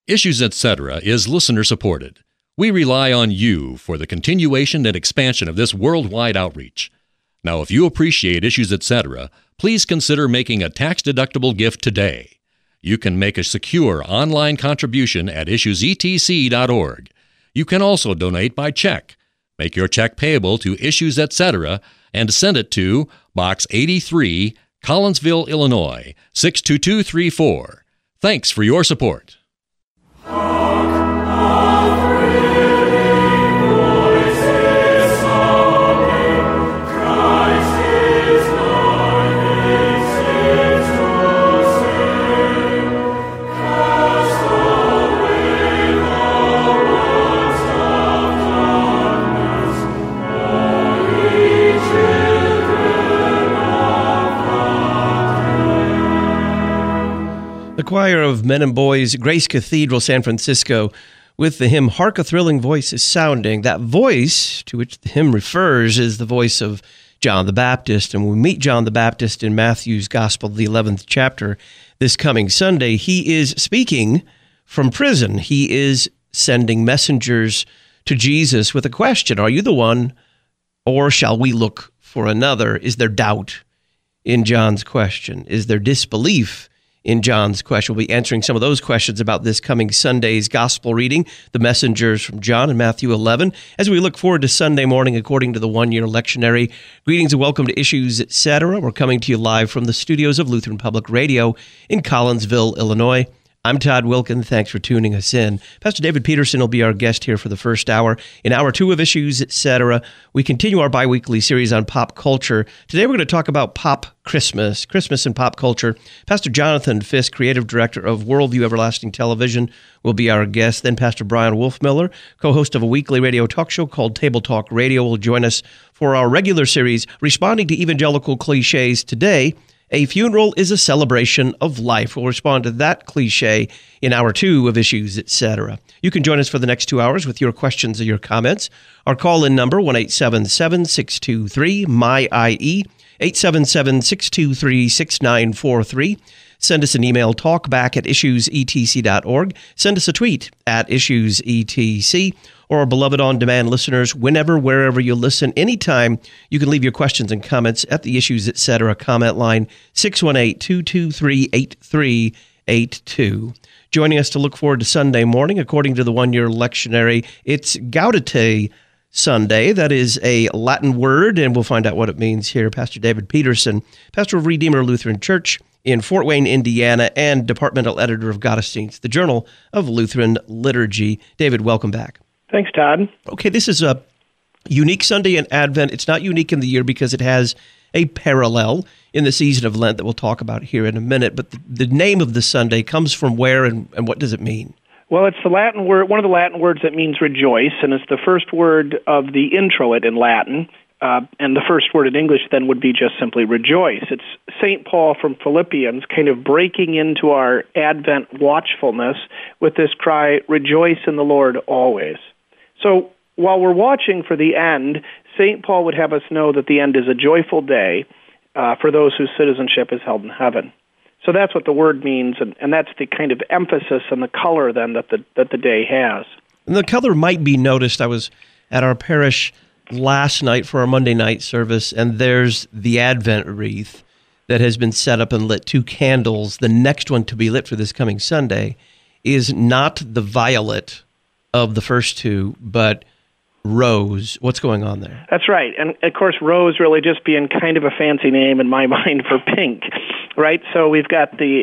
Issues Etc. is listener-supported. We rely on you for the continuation and expansion of this worldwide outreach. Now, if you appreciate Issues Etc., please consider making a tax-deductible gift today. You can make a secure online contribution at issuesetc.org. You can also donate by check. Make your check payable to Issues Etc. and send it to Box 83, Collinsville, Illinois, 62234. Thanks for your support. The choir of men and boys, Grace Cathedral, San Francisco, with the hymn Hark a Thrilling Voice is Sounding. That voice to which the hymn refers is the voice of John the Baptist. And when we meet John the Baptist in Matthew's Gospel, the 11th chapter, this coming Sunday, he is speaking from prison. He is sending messengers to Jesus with a question. Are you the one, or shall we look for another? Is there doubt in John's question? Is there disbelief in John's question? We'll be answering some of those questions about this coming Sunday's gospel reading, the messengers from John in Matthew 11, as we look forward to Sunday morning according to the one-year lectionary. Greetings and welcome to Issues Etc. We're coming to you live from the studios of Lutheran Public Radio in Collinsville, Illinois. I'm Todd Wilkin. Thanks for tuning us in. Pastor David Peterson will be our guest here for the first hour. In hour two of Issues Etc., we continue our biweekly series on pop culture. Today we're going to talk about Pop Christmas, Christmas and pop culture. Pastor Jonathan Fisk, creative director of Worldview Everlasting Television, will be our guest. Then Pastor Brian Wolfmiller, co-host of a weekly radio talk show called Table Talk Radio, will join us for our regular series, Responding to Evangelical Cliches. Today, a funeral is a celebration of life. We'll respond to that cliche in hour two of Issues Etc. You can join us for the next 2 hours with your questions or your comments. Our call-in number, 1-877-623-MY-IE, 877-623-6943. Send us an email, talkback@issuesetc.org. Send us a tweet @issuesetc. Or our beloved on-demand listeners, whenever, wherever you listen, anytime, you can leave your questions and comments at the Issues Etc. comment line, 618-223-8382. Joining us to look forward to Sunday morning, according to the one-year lectionary, it's Gaudete Sunday. That is a Latin word, and we'll find out what it means here. Pastor David Peterson, pastor of Redeemer Lutheran Church in Fort Wayne, Indiana, and departmental editor of Gottesdienst, the Journal of Lutheran Liturgy. David, welcome back. Thanks, Todd. Okay, this is a unique Sunday in Advent. It's not unique in the year because it has a parallel in the season of Lent that we'll talk about here in a minute. But the name of the Sunday comes from where and what does it mean? Well, it's the Latin word, one of the Latin words that means rejoice, and it's the first word of the introit in Latin. And the first word in English then would be just simply rejoice. It's St. Paul from Philippians kind of breaking into our Advent watchfulness with this cry, rejoice in the Lord always. So while we're watching for the end, St. Paul would have us know that the end is a joyful day for those whose citizenship is held in heaven. So that's what the word means, and that's the kind of emphasis and the color then that the day has. And the color might be noticed. I was at our parish last night for our Monday night service, and there's the Advent wreath that has been set up and lit, 2 candles. The next one to be lit for this coming Sunday is not the violet of the first 2, but rose. What's going on there? That's right. And, of course, rose really just being kind of a fancy name in my mind for pink, right? So we've got the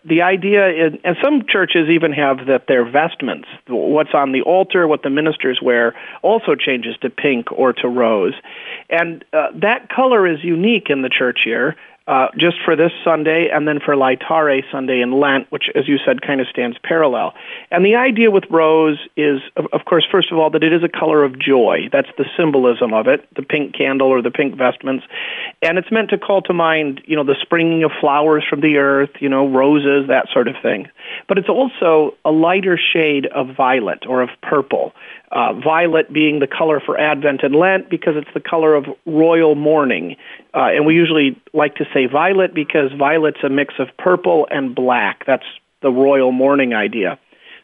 idea, and some churches even have that their vestments, what's on the altar, what the ministers wear, also changes to pink or to rose. And that color is unique in the church year. Just for this Sunday, and then for Laetare Sunday in Lent, which, as you said, kind of stands parallel. And the idea with rose is, of course, first of all, that it is a color of joy. That's the symbolism of it, the pink candle or the pink vestments. And it's meant to call to mind, the springing of flowers from the earth, roses, that sort of thing. But it's also a lighter shade of violet or of purple. Violet being the color for Advent and Lent because it's the color of royal mourning. And we usually like to say violet because violet's a mix of purple and black. That's the royal mourning idea.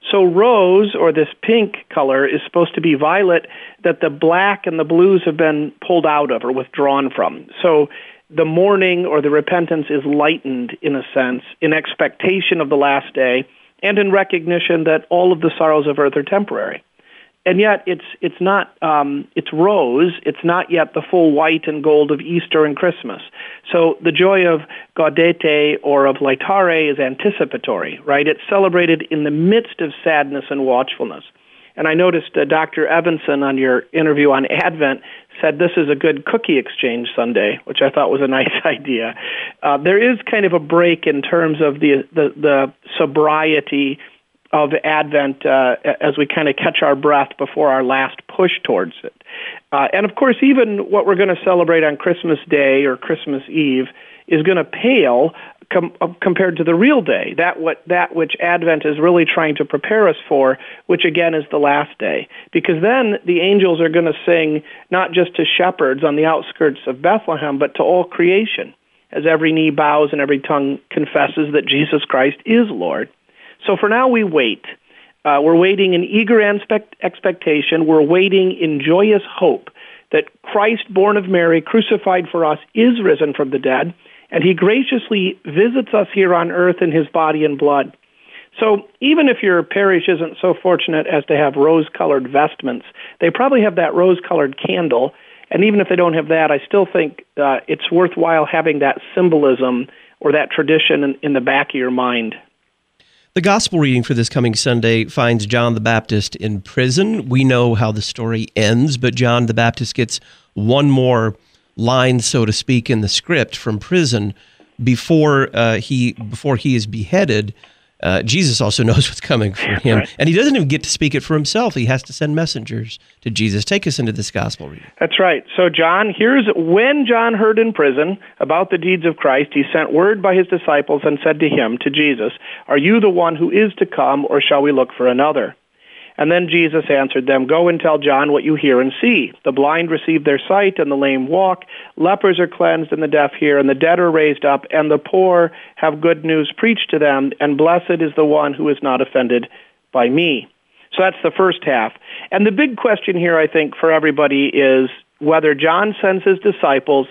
So rose, or this pink color, is supposed to be violet that the black and the blues have been pulled out of or withdrawn from. So the mourning or the repentance is lightened, in a sense, in expectation of the last day and in recognition that all of the sorrows of earth are temporary. And yet it's not, it's rose, it's not yet the full white and gold of Easter and Christmas. So the joy of Gaudete or of Laetare is anticipatory, right? It's celebrated in the midst of sadness and watchfulness. And I noticed Dr. Evanson on your interview on Advent said this is a good cookie exchange Sunday, which I thought was a nice idea. There is kind of a break in terms of the sobriety of Advent as we kind of catch our breath before our last push towards it. And of course, even what we're going to celebrate on Christmas Day or Christmas Eve is going to pale compared to the real day, that which Advent is really trying to prepare us for, which again is the last day. Because then the angels are going to sing not just to shepherds on the outskirts of Bethlehem, but to all creation, as every knee bows and every tongue confesses that Jesus Christ is Lord. So for now, we wait. We're waiting in eager expectation. We're waiting in joyous hope that Christ, born of Mary, crucified for us, is risen from the dead, and he graciously visits us here on earth in his body and blood. So even if your parish isn't so fortunate as to have rose-colored vestments, they probably have that rose-colored candle, and even if they don't have that, I still think it's worthwhile having that symbolism or that tradition in the back of your mind. The gospel reading for this coming Sunday finds John the Baptist in prison. We know how the story ends, but John the Baptist gets one more line, so to speak, in the script from prison before he is beheaded. Jesus also knows what's coming for him, right. And he doesn't even get to speak it for himself. He has to send messengers to Jesus. Take us into this gospel reading. That's right. So John, here's when John heard in prison about the deeds of Christ, he sent word by his disciples and said to him, to Jesus, "Are you the one who is to come, or shall we look for another?" And then Jesus answered them, "Go and tell John what you hear and see. The blind receive their sight, and the lame walk. Lepers are cleansed, and the deaf hear, and the dead are raised up, and the poor have good news preached to them, and blessed is the one who is not offended by me." So that's the first half. And the big question here, I think, for everybody is whether John sends his disciples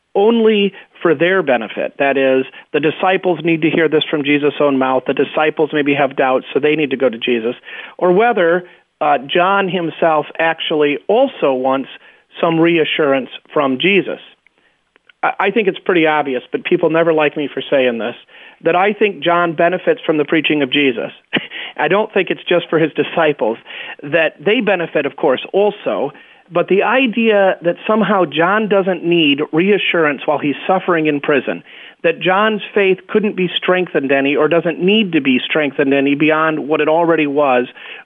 only for their benefit. That is, the disciples need to hear this from Jesus' own mouth. The disciples maybe have doubts, so they need to go to Jesus. Or whether John himself actually also wants some reassurance from Jesus. I think it's pretty obvious, but people never like me for saying this, that I think John benefits from the preaching of Jesus. I don't think it's just for his disciples. That they benefit, of course, also. But the idea that somehow John doesn't need reassurance while he's suffering in prison, that John's faith couldn't be strengthened any or doesn't need to be strengthened any beyond what it already was,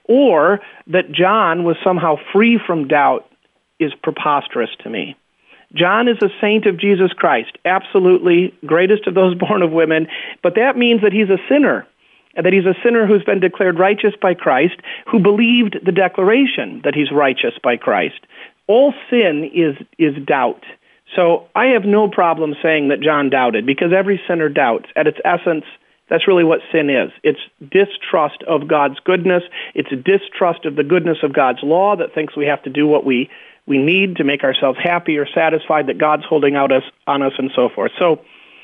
or that John was somehow free from doubt is preposterous to me. John is a saint of Jesus Christ, absolutely greatest of those born of women, but that means that he's a sinner. And that he's a sinner who's been declared righteous by Christ, who believed the declaration that he's righteous by Christ. All sin is doubt. So I have no problem saying that John doubted, because every sinner doubts. At its essence, that's really what sin is. It's distrust of God's goodness. It's a distrust of the goodness of God's law that thinks we have to do what we need to make ourselves happy or satisfied, that God's holding out on us, and so forth. So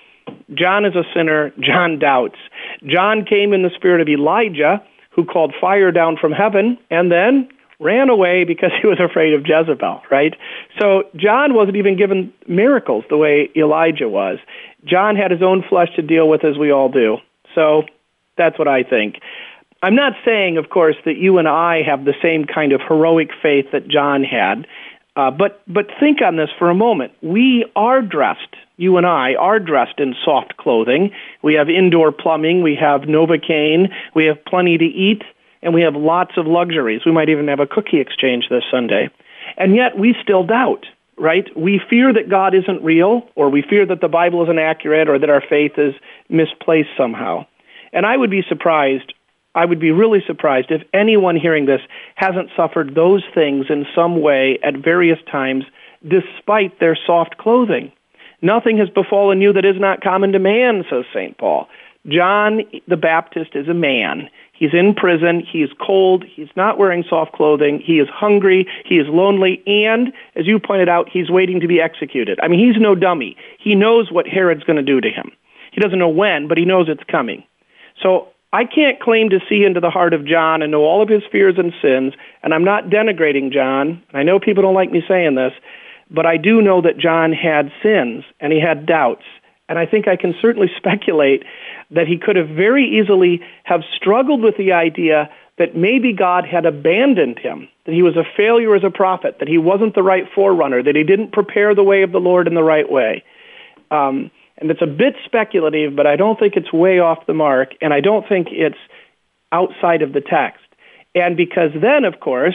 John is a sinner. John doubts. John came in the spirit of Elijah, who called fire down from heaven and then ran away because he was afraid of Jezebel, right? So John wasn't even given miracles the way Elijah was. John had his own flesh to deal with, as we all do. So that's what I think. I'm not saying, of course, that you and I have the same kind of heroic faith that John had, but think on this for a moment. We are dressed. You and I are dressed in soft clothing. We have indoor plumbing. We have Novocaine. We have plenty to eat. And we have lots of luxuries. We might even have a cookie exchange this Sunday. And yet we still doubt, right? We fear that God isn't real, or we fear that the Bible isn't accurate, or that our faith is misplaced somehow. And I would be surprised, I would be really surprised if anyone hearing this hasn't suffered those things in some way at various times, despite their soft clothing. Nothing has befallen you that is not common to man, says St. Paul. John the Baptist is a man. He's in prison. He is cold. He's not wearing soft clothing. He is hungry. He is lonely. And, as you pointed out, he's waiting to be executed. I mean, he's no dummy. He knows what Herod's going to do to him. He doesn't know when, but he knows it's coming. So I can't claim to see into the heart of John and know all of his fears and sins, and I'm not denigrating John. I know people don't like me saying this, but I do know that John had sins and he had doubts. And I think I can certainly speculate that he could have very easily have struggled with the idea that maybe God had abandoned him, that he was a failure as a prophet, that he wasn't the right forerunner, that he didn't prepare the way of the Lord in the right way. And it's a bit speculative, but I don't think it's way off the mark, and I don't think it's outside of the text. And because then, of course,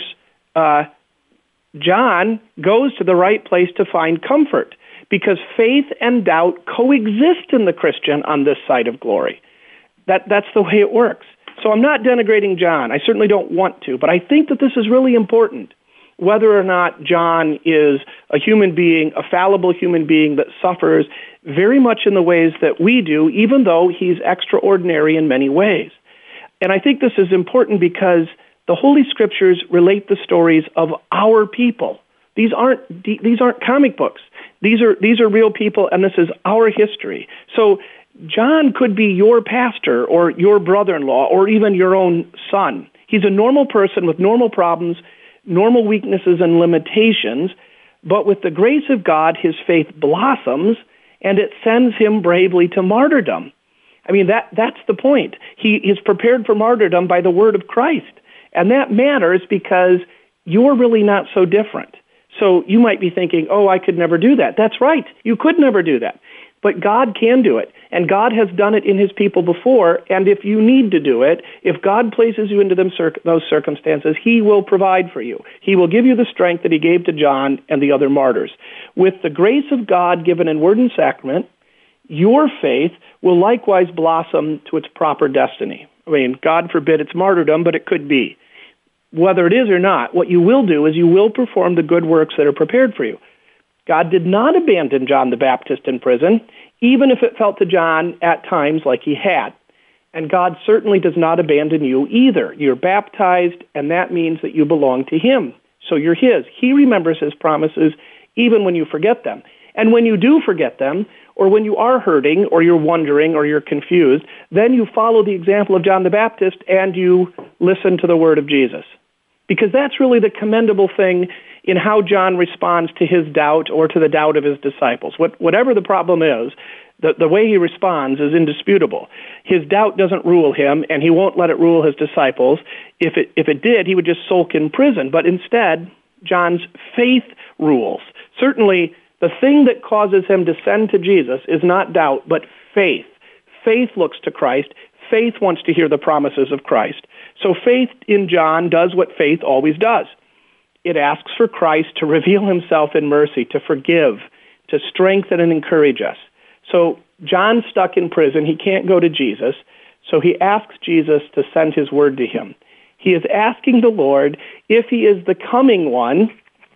John goes to the right place to find comfort, because faith and doubt coexist in the Christian on this side of glory. That's the way it works. So I'm not denigrating John. I certainly don't want to, but I think that this is really important. Whether or not John is a human being, a fallible human being that suffers very much in the ways that we do, even though he's extraordinary in many ways. And I think this is important because the Holy Scriptures relate the stories of our people. These aren't comic books. These are real people, and this is our history. So John could be your pastor or your brother-in-law or even your own son. He's a normal person with normal problems, normal weaknesses and limitations, but with the grace of God, his faith blossoms, and it sends him bravely to martyrdom. I mean, that's the point. He is prepared for martyrdom by the word of Christ, and that matters because you're really not so different. So you might be thinking, oh, I could never do that. That's right. You could never do that. But God can do it, and God has done it in his people before, and if you need to do it, if God places you into those circumstances, he will provide for you. He will give you the strength that he gave to John and the other martyrs. With the grace of God given in word and sacrament, your faith will likewise blossom to its proper destiny. I mean, God forbid it's martyrdom, but it could be. Whether it is or not, what you will do is you will perform the good works that are prepared for you. God did not abandon John the Baptist in prison, even if it felt to John at times like he had. And God certainly does not abandon you either. You're baptized, and that means that you belong to him. So you're his. He remembers his promises even when you forget them. And when you do forget them, or when you are hurting, or you're wondering, or you're confused, then you follow the example of John the Baptist and you listen to the word of Jesus. Because that's really the commendable thing in how John responds to his doubt or to the doubt of his disciples. Whatever the problem is, the way he responds is indisputable. His doubt doesn't rule him, and he won't let it rule his disciples. If it did, he would just sulk in prison. But instead, John's faith rules. Certainly, the thing that causes him to send to Jesus is not doubt, but faith. Faith looks to Christ. Faith wants to hear the promises of Christ. So faith in John does what faith always does. It asks for Christ to reveal himself in mercy, to forgive, to strengthen and encourage us. So John's stuck in prison. He can't go to Jesus. So he asks Jesus to send his word to him. He is asking the Lord if he is the coming one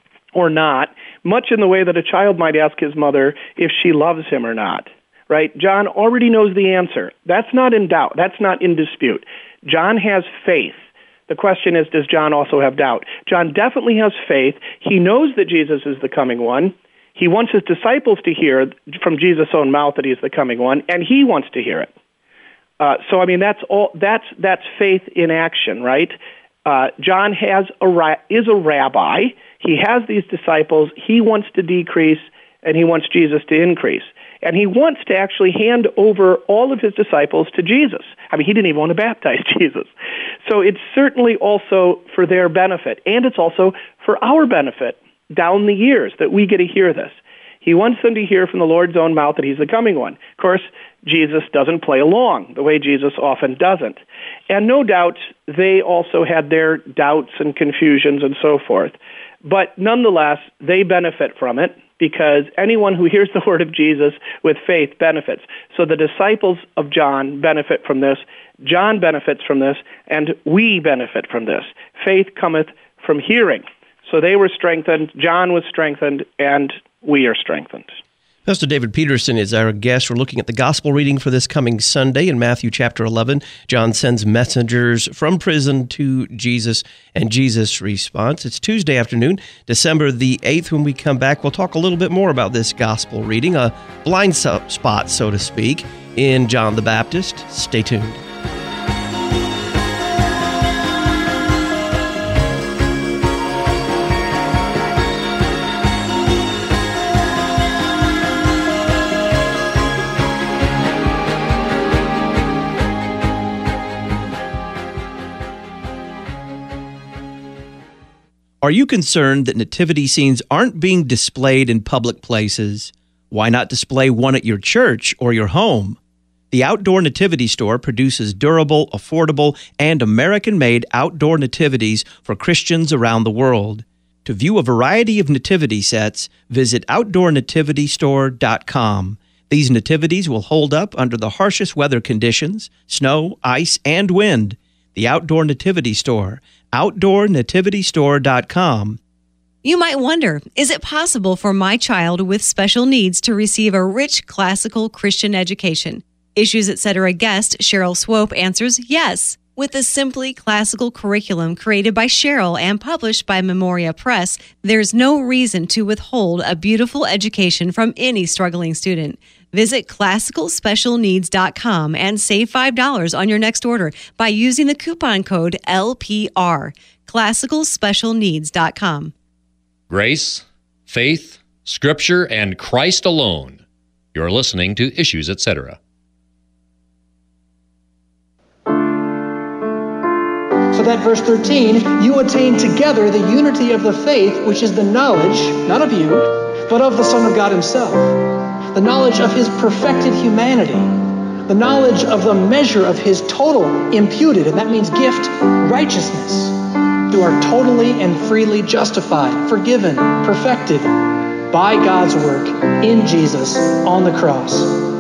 or not, much in the way that a child might ask his mother if she loves him or not. Right? John already knows the answer. That's not in doubt. That's not in dispute. John has faith. The question is, does John also have doubt? John definitely has faith. He knows that Jesus is the coming one. He wants his disciples to hear from Jesus' own mouth that he's the coming one, and he wants to hear it. So, I mean, that's all. That's faith in action, right? John is a rabbi. He has these disciples. He wants to decrease, and he wants Jesus to increase. And he wants to actually hand over all of his disciples to Jesus. I mean, he didn't even want to baptize Jesus. So it's certainly also for their benefit, and it's also for our benefit down the years that we get to hear this. He wants them to hear from the Lord's own mouth that he's the coming one. Of course, Jesus doesn't play along the way Jesus often doesn't. And no doubt they also had their doubts and confusions and so forth. But nonetheless, they benefit from it, because anyone who hears the word of Jesus with faith benefits. So the disciples of John benefit from this, John benefits from this, and we benefit from this. Faith cometh from hearing. So they were strengthened, John was strengthened, and we are strengthened. Pastor David Peterson is our guest. We're looking at the gospel reading for this coming Sunday in Matthew chapter 11. John sends messengers from prison to Jesus, and Jesus' response. It's Tuesday afternoon, December the 8th. When we come back, we'll talk a little bit more about this gospel reading, a blind spot, so to speak, in John the Baptist. Stay tuned. Are you concerned that nativity scenes aren't being displayed in public places? Why not display one at your church or your home? The Outdoor Nativity Store produces durable, affordable, and American-made outdoor nativities for Christians around the world. To view a variety of nativity sets, visit OutdoorNativityStore.com. These nativities will hold up under the harshest weather conditions, snow, ice, and wind. The Outdoor Nativity Store, OutdoorNativityStore.com. You might wonder, is it possible for my child with special needs to receive a rich classical Christian education? Issues Etc. guest Cheryl Swope answers yes. With a simply classical curriculum created by Cheryl and published by Memoria Press, there's no reason to withhold a beautiful education from any struggling student. Visit ClassicalSpecialNeeds.com and save $5 on your next order by using the coupon code LPR. ClassicalSpecialNeeds.com. Grace, faith, Scripture, and Christ alone. You're listening to Issues Etc. So that verse 13, you attain together the unity of the faith, which is the knowledge, not of you, but of the Son of God himself. The knowledge of his perfected humanity, the knowledge of the measure of his total imputed, and that means gift, righteousness. You are totally and freely justified, forgiven, perfected by God's work in Jesus on the cross.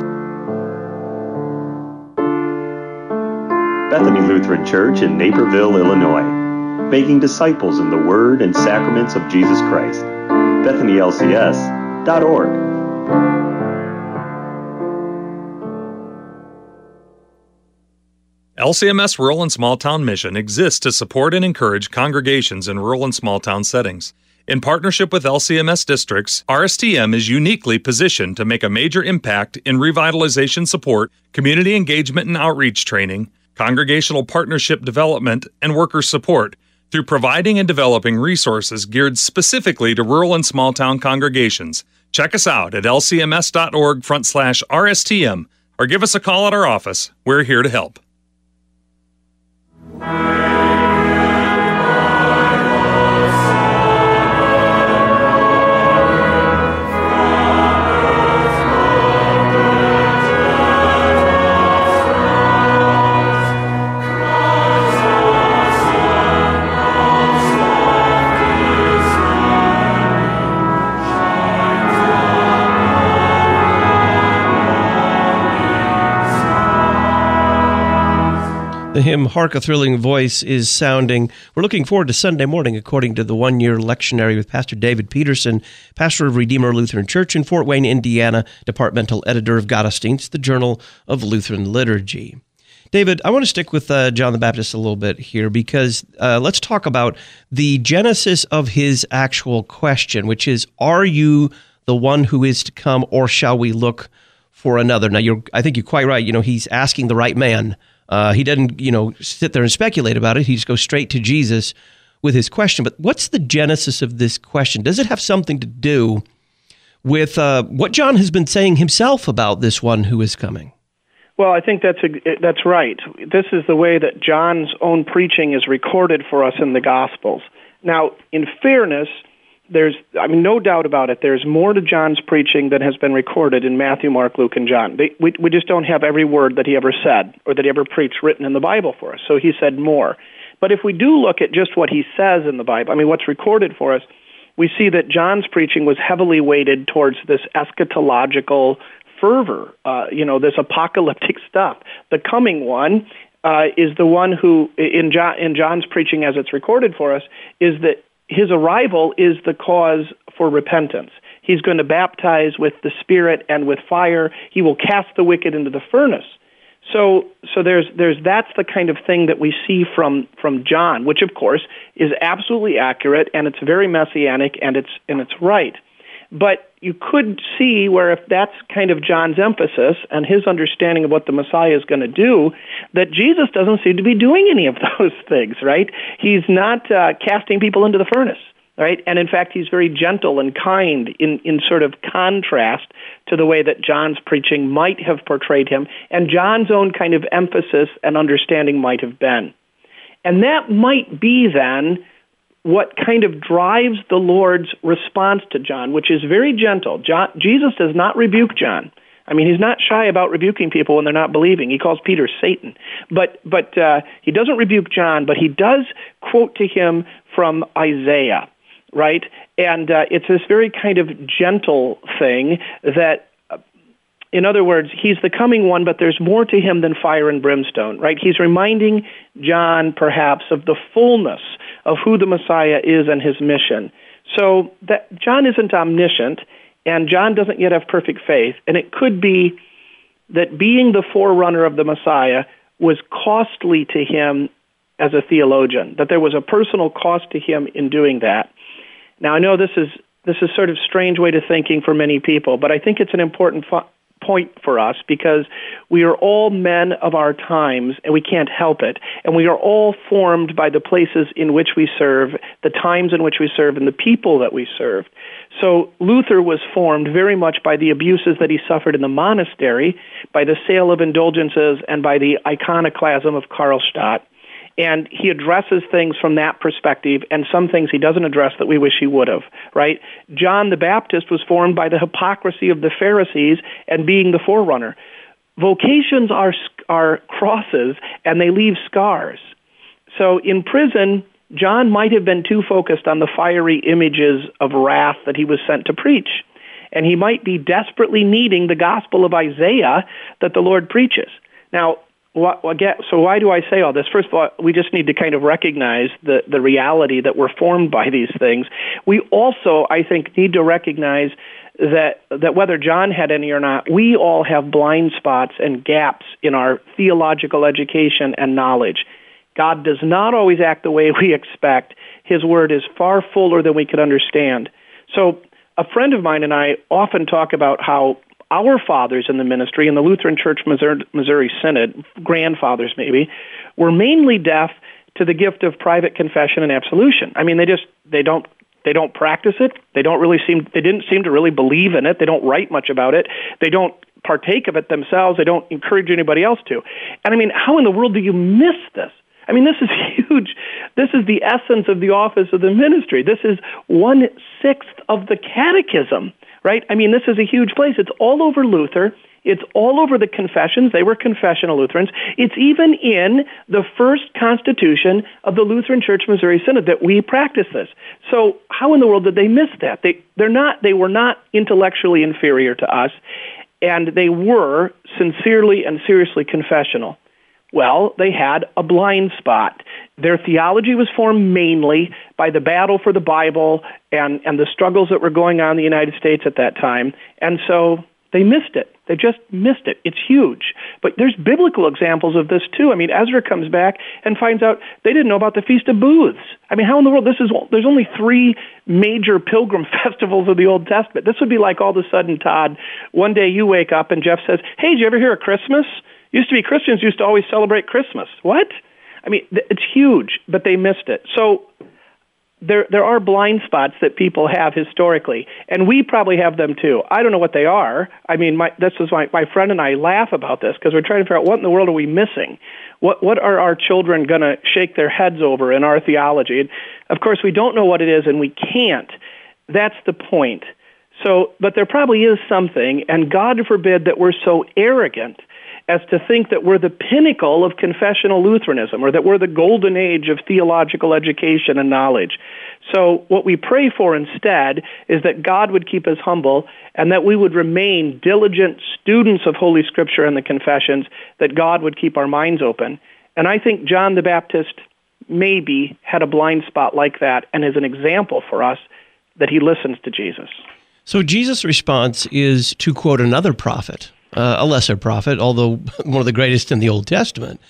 Bethany Lutheran Church in Naperville, Illinois, making disciples in the Word and sacraments of Jesus Christ. BethanyLCS.org. LCMS Rural and Small Town Mission exists to support and encourage congregations in rural and small town settings. In partnership with LCMS districts, RSTM is uniquely positioned to make a major impact in revitalization support, community engagement and outreach training, congregational partnership development, and worker support through providing and developing resources geared specifically to rural and small town congregations. Check us out at lcms.org/RSTM or give us a call at our office. We're here to help. The hymn, Hark a Thrilling Voice, is sounding. We're looking forward to Sunday morning, according to the one-year lectionary with Pastor David Peterson, pastor of Redeemer Lutheran Church in Fort Wayne, Indiana, departmental editor of Gottesdienst, the Journal of Lutheran Liturgy. David, I want to stick with John the Baptist a little bit here because let's talk about the genesis of his actual question, which is, are you the one who is to come, or shall we look for another? Now, I think you're quite right. He's asking the right man. He doesn't, sit there and speculate about it. He just goes straight to Jesus with his question. But what's the genesis of this question? Does it have something to do with what John has been saying himself about this one who is coming? Well, I think that's right. This is the way that John's own preaching is recorded for us in the Gospels. Now, in fairness, there's no doubt about it, there's more to John's preaching than has been recorded in Matthew, Mark, Luke, and John. We just don't have every word that he ever said or that he ever preached written in the Bible for us. So he said more. But if we do look at just what he says in the Bible, what's recorded for us, we see that John's preaching was heavily weighted towards this eschatological fervor, this apocalyptic stuff. The coming one is the one who, in John's preaching as it's recorded for us, is that his arrival is the cause for repentance. He's going to baptize with the Spirit and with fire. He will cast the wicked into the furnace. So there's that's the kind of thing that we see from John, which of course is absolutely accurate, and it's very messianic, and it's right. But you could see where if that's kind of John's emphasis and his understanding of what the Messiah is going to do, that Jesus doesn't seem to be doing any of those things, right? He's not casting people into the furnace, right? And in fact, he's very gentle and kind in sort of contrast to the way that John's preaching might have portrayed him, and John's own kind of emphasis and understanding might have been. And that might be then what kind of drives the Lord's response to John, which is very gentle. Jesus does not rebuke John. I mean, he's not shy about rebuking people when they're not believing. He calls Peter Satan. But he doesn't rebuke John, but he does quote to him from Isaiah, right? And it's this very kind of gentle thing that, in other words, he's the coming one, but there's more to him than fire and brimstone, right? He's reminding John, perhaps, of the fullness of who the Messiah is and his mission. So that John isn't omniscient, and John doesn't yet have perfect faith, and it could be that being the forerunner of the Messiah was costly to him as a theologian, that there was a personal cost to him in doing that. Now, I know this is sort of a strange way to thinking for many people, but I think it's an important point for us, because we are all men of our times, and we can't help it. And we are all formed by the places in which we serve, the times in which we serve, and the people that we serve. So Luther was formed very much by the abuses that he suffered in the monastery, by the sale of indulgences, and by the iconoclasm of Karlstadt. And he addresses things from that perspective, and some things he doesn't address that we wish he would have, right? John the Baptist was formed by the hypocrisy of the Pharisees and being the forerunner. Vocations are crosses, and they leave scars. So in prison, John might have been too focused on the fiery images of wrath that he was sent to preach. And he might be desperately needing the gospel of Isaiah that the Lord preaches. Now, so why do I say all this? First of all, we just need to kind of recognize the reality that we're formed by these things. We also, I think, need to recognize that whether John had any or not, we all have blind spots and gaps in our theological education and knowledge. God does not always act the way we expect. His word is far fuller than we could understand. So a friend of mine and I often talk about how our fathers in the ministry, in the Lutheran Church Missouri Synod, grandfathers maybe, were mainly deaf to the gift of private confession and absolution. I mean, they don't practice it. They didn't seem to really believe in it. They don't write much about it. They don't partake of it themselves. They don't encourage anybody else to. And I mean, how in the world do you miss this? I mean, this is huge. This is the essence of the office of the ministry. This is 1/6 of the catechism. Right? I mean, this is a huge place. It's all over Luther. It's all over the confessions. They were confessional Lutherans. It's even in the first constitution of the Lutheran Church Missouri Synod that we practice this. So how in the world did they miss that? They were not intellectually inferior to us, and they were sincerely and seriously confessional. Well, they had a blind spot. Their theology was formed mainly by the battle for the Bible and the struggles that were going on in the United States at that time. And so they missed it. They just missed it. It's huge. But there's biblical examples of this too. I mean, Ezra comes back and finds out they didn't know about the Feast of Booths. I mean, how in the world? There's only 3 major pilgrim festivals of the Old Testament. This would be like all of a sudden, Todd, one day you wake up and Jeff says, "Hey, did you ever hear of Christmas? Christians used to always celebrate Christmas." What? I mean, it's huge, but they missed it. So there are blind spots that people have historically, and we probably have them too. I don't know what they are. I mean, my friend and I laugh about this because we're trying to figure out what in the world are we missing. What are our children going to shake their heads over in our theology? And of course, we don't know what it is, and we can't. That's the point. So, but there probably is something, and God forbid that we're so arrogant as to think that we're the pinnacle of confessional Lutheranism, or that we're the golden age of theological education and knowledge. So what we pray for instead is that God would keep us humble, and that we would remain diligent students of Holy Scripture and the confessions, that God would keep our minds open. And I think John the Baptist maybe had a blind spot like that, and is an example for us that he listens to Jesus. So Jesus' response is to quote another prophet, a lesser prophet, although one of the greatest in the Old Testament,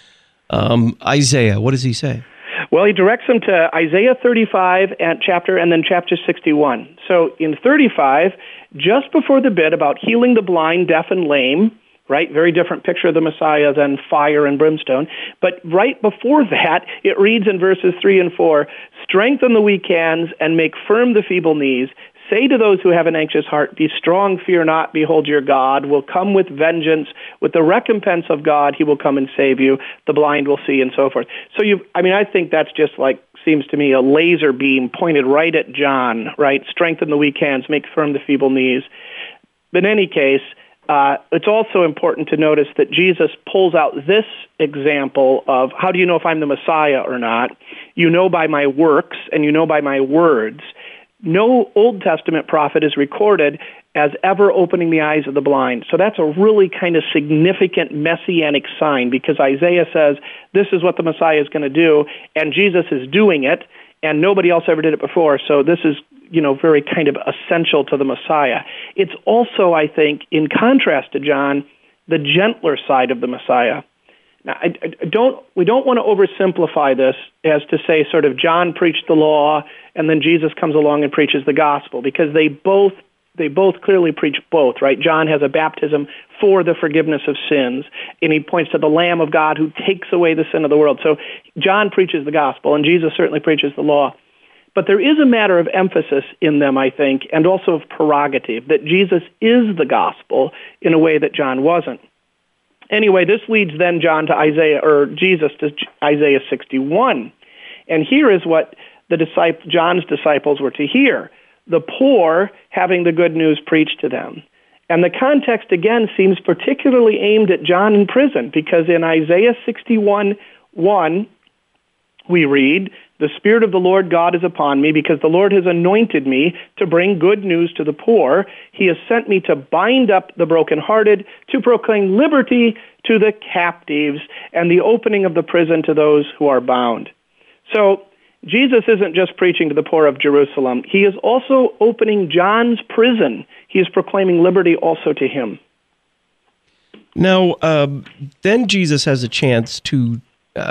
Isaiah. What does he say? Well, he directs them to Isaiah 35 and then chapter 61. So in 35, just before the bit about healing the blind, deaf, and lame, right? Very different picture of the Messiah than fire and brimstone. But right before that, it reads in verses 3 and 4, strengthen the weak hands and make firm the feeble knees. Say to those who have an anxious heart, be strong, fear not, behold your God will come with vengeance, with the recompense of God, he will come and save you, the blind will see, and so forth. So I think that's just like, seems to me, a laser beam pointed right at John, right? Strengthen the weak hands, make firm the feeble knees. But in any case, it's also important to notice that Jesus pulls out this example of, how do you know if I'm the Messiah or not? You know by my works, and you know by my words. No Old Testament prophet is recorded as ever opening the eyes of the blind. So that's a really kind of significant messianic sign, because Isaiah says this is what the Messiah is going to do, and Jesus is doing it, and nobody else ever did it before. So this is, very kind of essential to the Messiah. It's also, I think, in contrast to John, the gentler side of the Messiah. Now, we don't want to oversimplify this as to say sort of John preached the law and then Jesus comes along and preaches the gospel, because they both clearly preach both, right? John has a baptism for the forgiveness of sins, and he points to the Lamb of God who takes away the sin of the world. So John preaches the gospel, and Jesus certainly preaches the law. But there is a matter of emphasis in them, I think, and also of prerogative, that Jesus is the gospel in a way that John wasn't. Anyway, this leads then Jesus to Isaiah 61. And here is what John's disciples were to hear: the poor having the good news preached to them. And the context, again, seems particularly aimed at John in prison, because in Isaiah 61:1, we read, the Spirit of the Lord God is upon me, because the Lord has anointed me to bring good news to the poor. He has sent me to bind up the brokenhearted, to proclaim liberty to the captives, and the opening of the prison to those who are bound. So Jesus isn't just preaching to the poor of Jerusalem. He is also opening John's prison. He is proclaiming liberty also to him. Now, then Jesus has a chance to,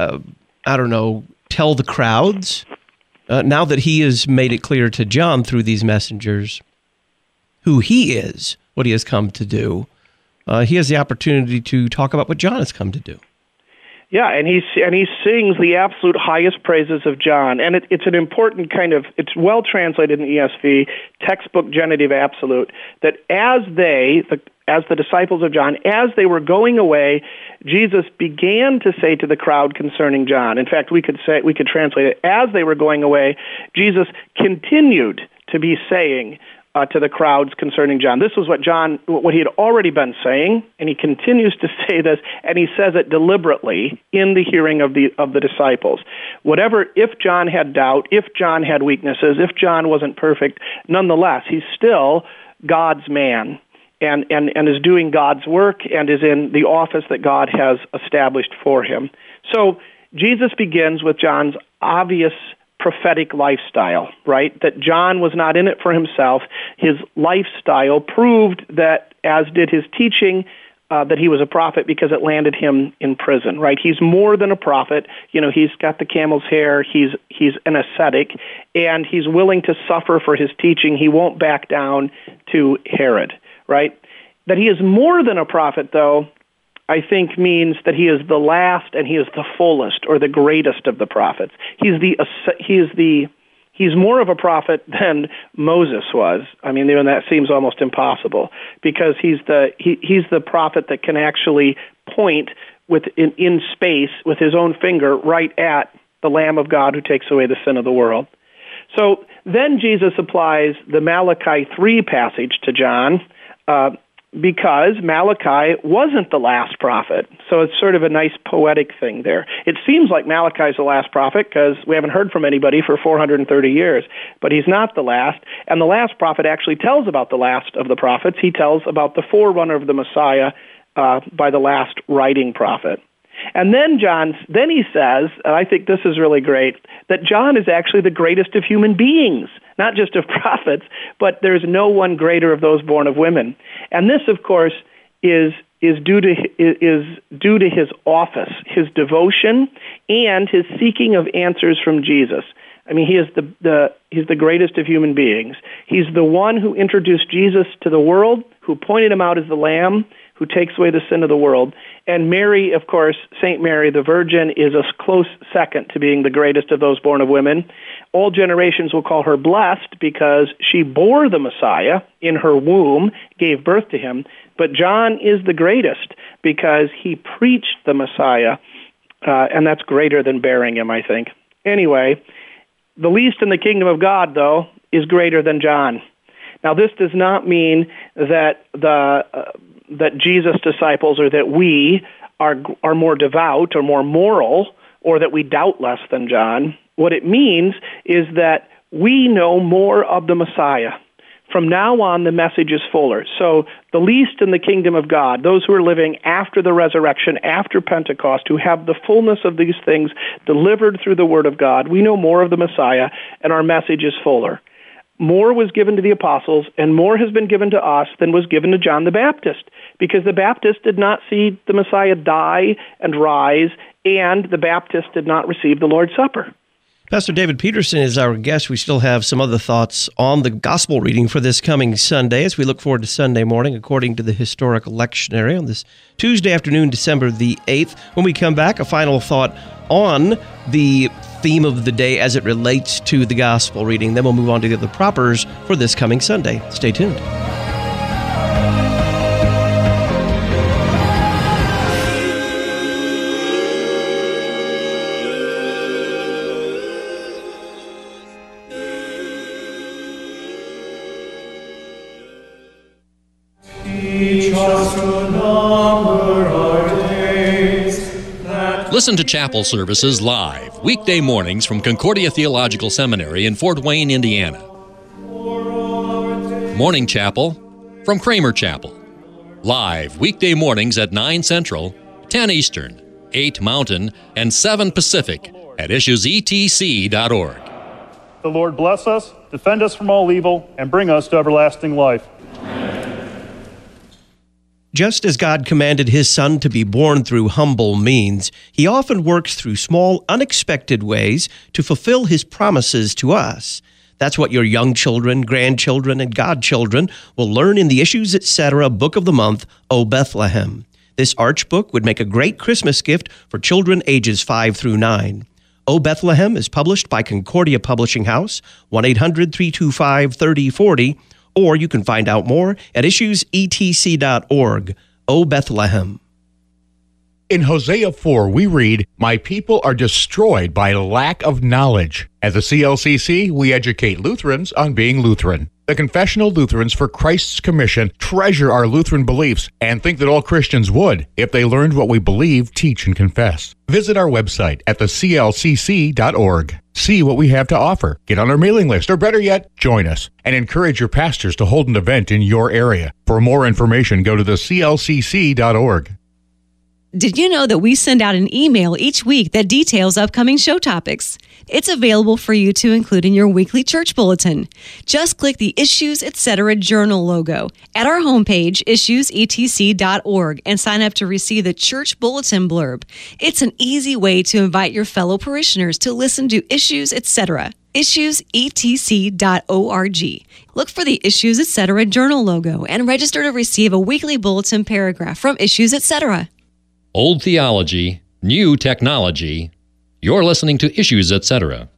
tell the crowds, now that he has made it clear to John through these messengers who he is, what he has come to do. He has the opportunity to talk about what John has come to do. Yeah, and he sings the absolute highest praises of John, and it's an important it's well translated in ESV, textbook genitive absolute, that as the disciples of John, as they were going away, Jesus began to say to the crowd concerning John. In fact, we could translate it, as they were going away, Jesus continued to be saying to the crowds concerning John. This was what he had already been saying, and he continues to say this, and he says it deliberately in the hearing of the disciples. If John had doubt, if John had weaknesses, if John wasn't perfect, nonetheless, he's still God's man, and is doing God's work, and is in the office that God has established for him. So Jesus begins with John's obvious prophetic lifestyle, right? That John was not in it for himself. His lifestyle proved that, as did his teaching, that he was a prophet, because it landed him in prison, right? He's more than a prophet. He's got the camel's hair. He's an ascetic, and he's willing to suffer for his teaching. He won't back down to Herod, right? That he is more than a prophet, though, I think means that he is the last and he is the fullest or the greatest of the prophets. He's more of a prophet than Moses was. I mean, even that seems almost impossible, because he's the prophet that can actually point in space with his own finger right at the Lamb of God who takes away the sin of the world. So then Jesus applies the Malachi 3 passage to John, because Malachi wasn't the last prophet. So it's sort of a nice poetic thing there. It seems like Malachi is the last prophet because we haven't heard from anybody for 430 years, but he's not the last. And the last prophet actually tells about the last of the prophets. He tells about the forerunner of the Messiah by the last writing prophet. And then he says, and I think this is really great, that John is actually the greatest of human beings. not just of prophets, but there's no one greater of those born of women. And this, of course, is due to his office, his devotion, and his seeking of answers from Jesus. I mean, he's the greatest of human beings. He's the one who introduced Jesus to the world, who pointed him out as the Lamb who takes away the sin of the world. And Mary, of course, St. Mary the Virgin, is a close second to being the greatest of those born of women. All generations will call her blessed because she bore the Messiah in her womb, gave birth to him. But John is the greatest because he preached the Messiah, and that's greater than bearing him, I think. Anyway, the least in the kingdom of God, though, is greater than John. Now, this does not mean that that Jesus' disciples or that we are more devout or more moral or that we doubt less than John. What it means is that we know more of the Messiah. From now on, the message is fuller. So the least in the kingdom of God, those who are living after the resurrection, after Pentecost, who have the fullness of these things delivered through the Word of God, we know more of the Messiah, and our message is fuller. More was given to the apostles, and more has been given to us than was given to John the Baptist, because the Baptist did not see the Messiah die and rise, and the Baptist did not receive the Lord's Supper. Pastor David Peterson is our guest. We still have some other thoughts on the gospel reading for this coming Sunday as we look forward to Sunday morning according to the historical lectionary on this Tuesday afternoon, December the 8th. When we come back, a final thought on the theme of the day as it relates to the gospel reading. Then we'll move on to the other propers for this coming Sunday. Stay tuned. Listen to chapel services live, weekday mornings from Concordia Theological Seminary in Fort Wayne, Indiana. Morning Chapel from Kramer Chapel. Live, weekday mornings at 9 Central, 10 Eastern, 8 Mountain, and 7 Pacific at issuesetc.org. The Lord bless us, defend us from all evil, and bring us to everlasting life. Just as God commanded his Son to be born through humble means, he often works through small, unexpected ways to fulfill his promises to us. That's what your young children, grandchildren, and godchildren will learn in the Issues Etc. Book of the Month, O Bethlehem. This arch book would make a great Christmas gift for children ages 5 through 9. O Bethlehem is published by Concordia Publishing House, 1-800-325-3040, or you can find out more at issuesetc.org. O Bethlehem. In Hosea 4, we read, "My people are destroyed by lack of knowledge." At the CLCC, we educate Lutherans on being Lutheran. The Confessional Lutherans for Christ's Commission treasure our Lutheran beliefs and think that all Christians would if they learned what we believe, teach, and confess. Visit our website at theclcc.org. See what we have to offer. Get on our mailing list, or better yet, join us, and encourage your pastors to hold an event in your area. For more information, go to theclcc.org. Did you know that we send out an email each week that details upcoming show topics? It's available for you to include in your weekly church bulletin. Just click the Issues Etc. Journal logo at our homepage, issuesetc.org, and sign up to receive the church bulletin blurb. It's an easy way to invite your fellow parishioners to listen to Issues Etc. issuesetc.org. Look for the Issues Etc. Journal logo and register to receive a weekly bulletin paragraph from Issues Etc. Old theology, new technology. You're listening to Issues Etc.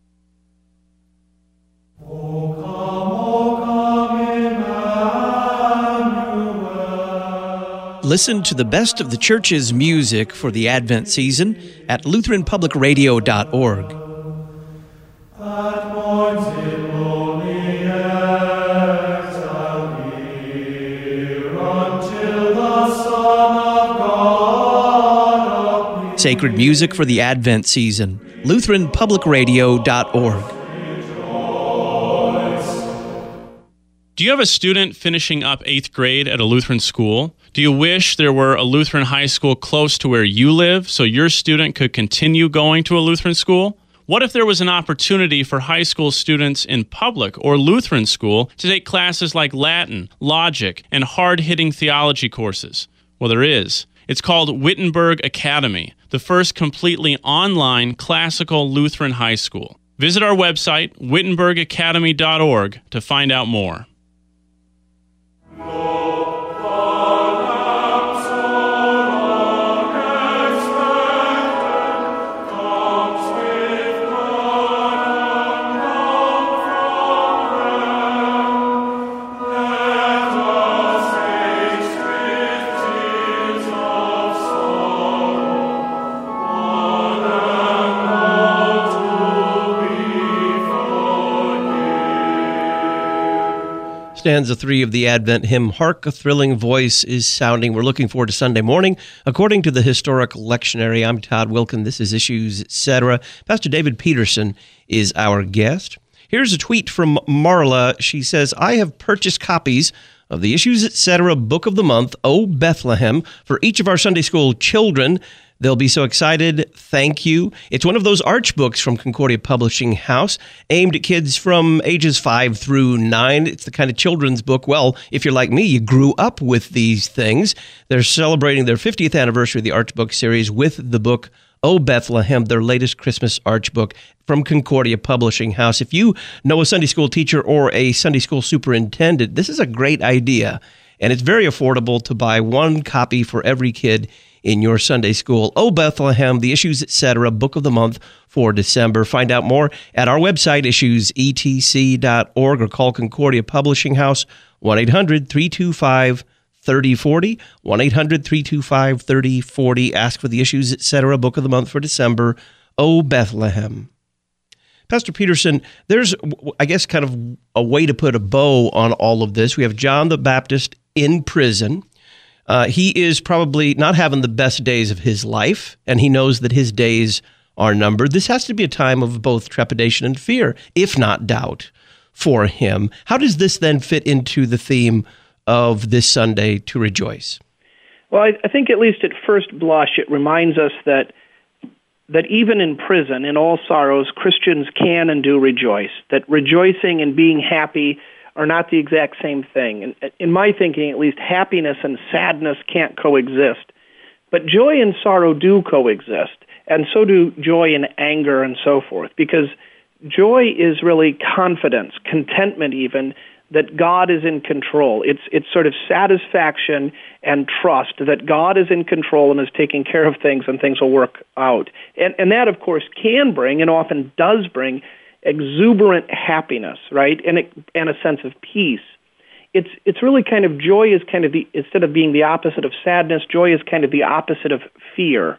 Listen to the best of the church's music for the Advent season at LutheranPublicRadio.org. Sacred music for the Advent season, LutheranPublicRadio.org. Do you have a student finishing up 8th grade at a Lutheran school? Do you wish there were a Lutheran high school close to where you live so your student could continue going to a Lutheran school? What if there was an opportunity for high school students in public or Lutheran school to take classes like Latin, logic, and hard-hitting theology courses? Well, there is. It's called Wittenberg Academy, the first completely online classical Lutheran high school. Visit our website, wittenbergacademy.org, to find out more. Stanza 3 of the Advent hymn, Hark a Thrilling Voice is Sounding. We're looking forward to Sunday morning. According to the Historical Lectionary, I'm Todd Wilkin. This is Issues, Etc. Pastor David Peterson is our guest. Here's a tweet from Marla. She says, I have purchased copies of the Issues, Etc. Book of the Month, O Bethlehem, for each of our Sunday school children. They'll be so excited. Thank you. It's one of those arch books from Concordia Publishing House, aimed at kids from ages 5 through 9. It's the kind of children's book, well, if you're like me, you grew up with these things. They're celebrating their 50th anniversary of the Arch Book series with the book O Bethlehem, their latest Christmas arch book from Concordia Publishing House. If you know a Sunday school teacher or a Sunday school superintendent, this is a great idea. And it's very affordable to buy one copy for every kid in your Sunday school. O Bethlehem, the Issues, Etc. Book of the Month for December. Find out more at our website, issuesetc.org, or call Concordia Publishing House, 1-800-325-3040, 1-800-325-3040. Ask for the Issues, Etc. Book of the Month for December, O Bethlehem. Pastor Peterson, there's, I guess, kind of a way to put a bow on all of this. We have John the Baptist in prison. He is probably not having the best days of his life, and he knows that his days are numbered. This has to be a time of both trepidation and fear, if not doubt, for him. How does this then fit into the theme of this Sunday to rejoice? Well, I think at least at first blush, it reminds us that even in prison, in all sorrows, Christians can and do rejoice, that rejoicing and being happy are not the exact same thing. And in my thinking, at least, happiness and sadness can't coexist. But joy and sorrow do coexist, and so do joy and anger and so forth, because joy is really confidence, contentment even, that God is in control. It's sort of satisfaction and trust that God is in control and is taking care of things and things will work out. And that, of course, can bring, and often does bring, exuberant happiness, right, and a sense of peace. It's really kind of, joy is kind of the, instead of being the opposite of sadness, joy is kind of the opposite of fear.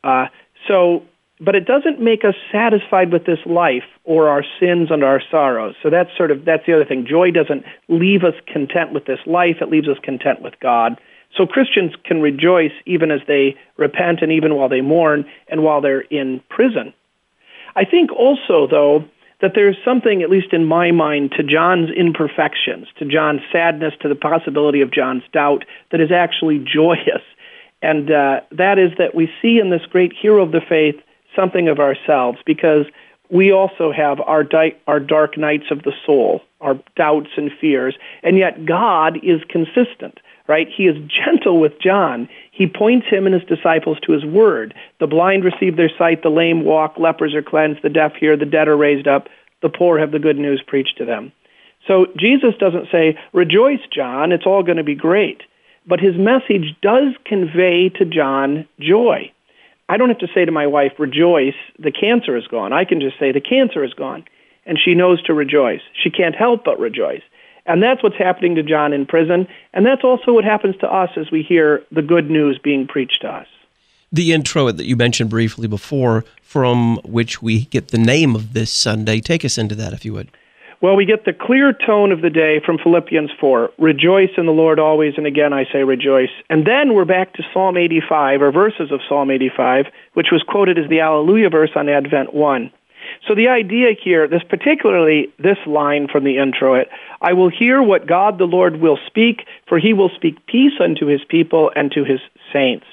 But it doesn't make us satisfied with this life or our sins and our sorrows. So that's the other thing. Joy doesn't leave us content with this life; it leaves us content with God. So Christians can rejoice even as they repent and even while they mourn and while they're in prison. I think also, though, that there's something, at least in my mind, to John's imperfections, to John's sadness, to the possibility of John's doubt, that is actually joyous. And that is that we see in this great hero of the faith something of ourselves, because we also have our dark nights of the soul, our doubts and fears, and yet God is consistent, right? He is gentle with John. He points him and his disciples to his word. The blind receive their sight, the lame walk, lepers are cleansed, the deaf hear, the dead are raised up, the poor have the good news preached to them. So Jesus doesn't say, rejoice, John, it's all going to be great. But his message does convey to John joy. I don't have to say to my wife, rejoice, the cancer is gone. I can just say, the cancer is gone. And she knows to rejoice. She can't help but rejoice. And that's what's happening to John in prison. And that's also what happens to us as we hear the good news being preached to us. The intro that you mentioned briefly before, from which we get the name of this Sunday, take us into that, if you would. Well, we get the clear tone of the day from Philippians 4. Rejoice in the Lord always, and again I say rejoice. And then we're back to Psalm 85, or verses of Psalm 85, which was quoted as the Alleluia verse on Advent 1. So the idea here, particularly this line from the intro, I will hear what God the Lord will speak, for he will speak peace unto his people and to his saints.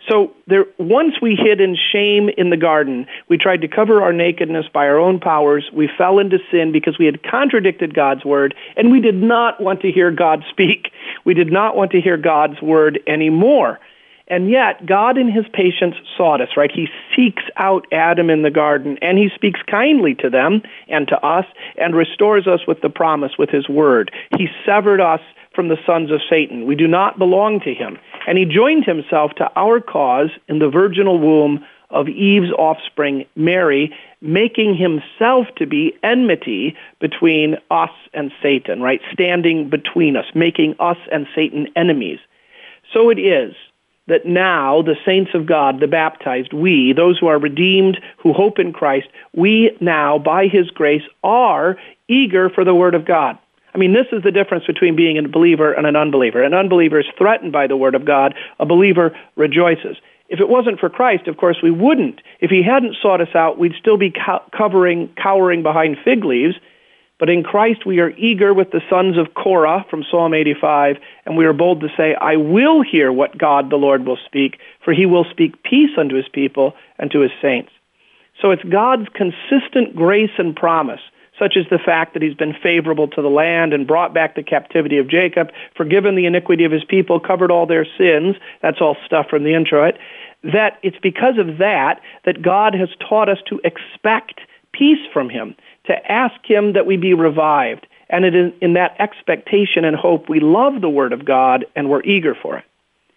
So once we hid in shame in the garden, we tried to cover our nakedness by our own powers. We fell into sin because we had contradicted God's word, and we did not want to hear God speak. We did not want to hear God's word anymore. And yet, God in his patience sought us, right? He seeks out Adam in the garden, and he speaks kindly to them and to us, and restores us with the promise, with his word. He severed us from the sons of Satan. We do not belong to him. And he joined himself to our cause in the virginal womb of Eve's offspring, Mary, making himself to be enmity between us and Satan, right? Standing between us, making us and Satan enemies. So it is that now the saints of God, the baptized, we, those who are redeemed, who hope in Christ, we now, by his grace, are eager for the word of God. I mean, this is the difference between being a believer and an unbeliever. An unbeliever is threatened by the word of God. A believer rejoices. If it wasn't for Christ, of course, we wouldn't. If he hadn't sought us out, we'd still be cowering behind fig leaves. But in Christ, we are eager with the sons of Korah from Psalm 85, and we are bold to say, I will hear what God the Lord will speak, for he will speak peace unto his people and to his saints. So it's God's consistent grace and promise, such as the fact that he's been favorable to the land and brought back the captivity of Jacob, forgiven the iniquity of his people, covered all their sins. That's all stuff from the introit. That it's because of that God has taught us to expect peace from him, to ask him that we be revived. And it is in that expectation and hope we love the word of God and we're eager for it.